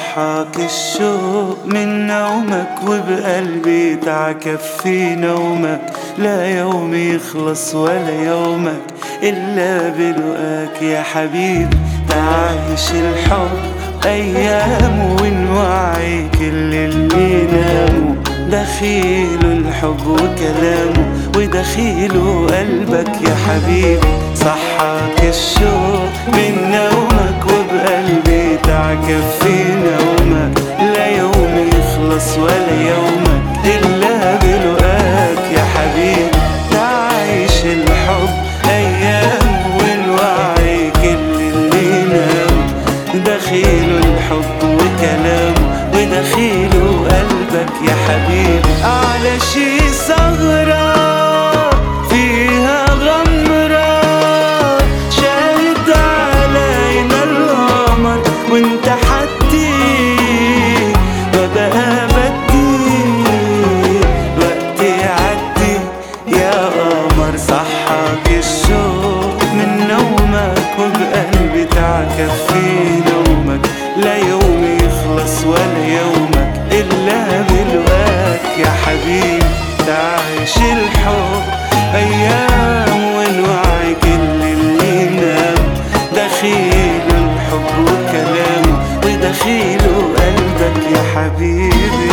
صحاك الشوق من نومك وبقلبي تعكف في نومك، لا يوم يخلص ولا يومك إلا بلقاك يا حبيبي. تعيش الحب أيام ونوعي كل اللي ناموا، دخيله الحب وكلامه ودخيله قلبك يا حبيبي. صحاك الشوق من نومك وبقلبي تعكف في نومك، لا يوم يخلص ولا يومك إلا بلقاك يا حبيبي. تعيش الحب أيام والوعي كل اللي نام، دخيله الحب وكلامه ودخيله قلبك يا حبيبي. على شي ثغرة فيها غمرة شاهد علينا القمر، وانت حدي وبقى بدي وقت يعدي يا قمر. صحاك الشوق من نومك وبقلبي تعكف في نومك، لا يوم يخلص ولا يومك إلا بلقاك يا حبيبي. تعيش الحب أيام والوعي كل اللي نام، دخيله الحب وكلامه ودخيله قلبك يا حبيبي.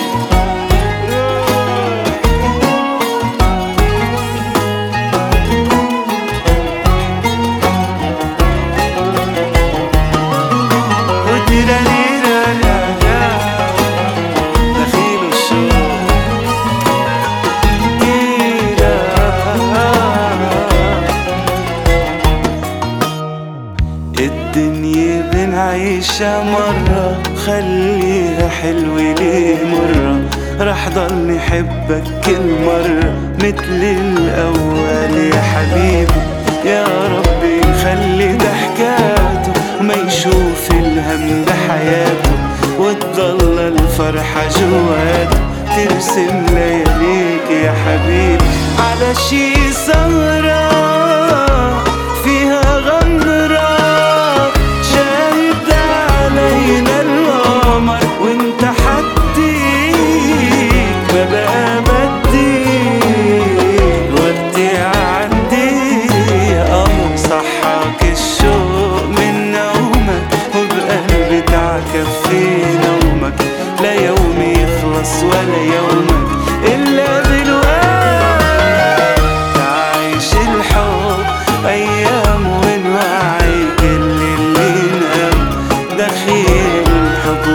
الدنيا بنعيشها مرة، خليها حلوة ليه مرة، رح ضل نحبك كل مرة مثل الأول يا حبيبي. يا ربي خلي ضحكاته وما يشوف الهم بحياته، وتضل الفرحة جواته ترسم لياليك يا حبيبي. على شي سهرة فيها غمرة شاهد علينا القمر، وانت حديك ما بقى بدي وقت يعدي يا قمر. صحاك الشوق من نومك وبقلبي تعكف في نومك، لا يوم يخلص ولا يومك إلا بلقاك. تعيش الحب أيام ونوعي كل اللي نام، دخيل الحب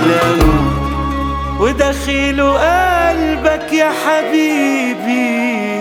وكلامه ودخيله قلبك يا حبيبي.